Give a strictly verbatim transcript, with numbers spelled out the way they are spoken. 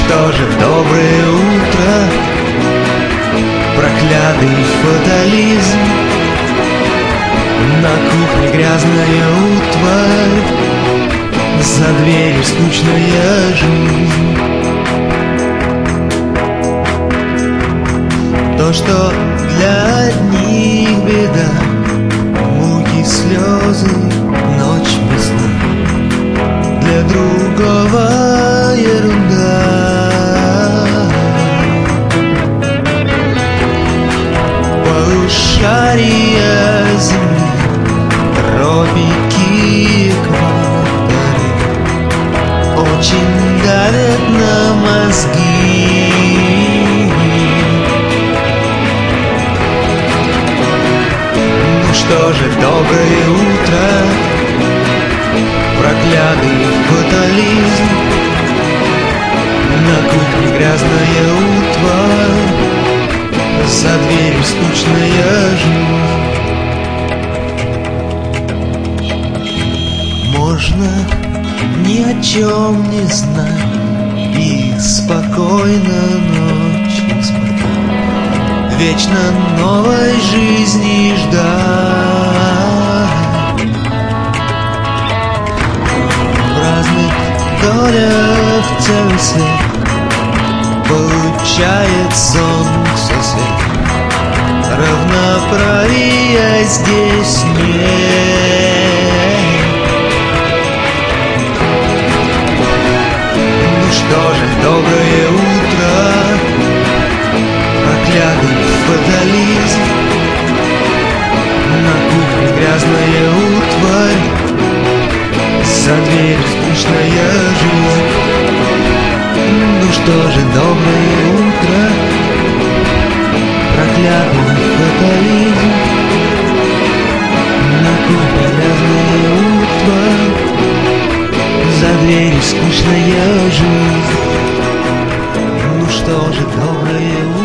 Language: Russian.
что же, доброе утро, проклятый фатализм. На кухне грязная утварь, за дверью скучная жизнь. То, что для одних беда, муки, слезы, ночь без сна, для другого ерунда. Полушария земли, тропики, экваторы очень давят на мозги. Ну что же, доброе утро, проклятый фатализм. На кухне грязная утварь, за дверью скучная жизнь. Можно ни о чем не знать и спокойно ночью спать, вечно новой жизни ждать. В разных долях целый свет получает солнце свет, равноправия здесь нет. Ну что же, доброе утро, проклятый фатализм. На кухне грязная утварь, за дверью скучная жизнь. Ну что же, доброе утро, проклятый фатализм. На кухне грязная утварь, за дверью скучная жизнь. Ну что же, доброе утро,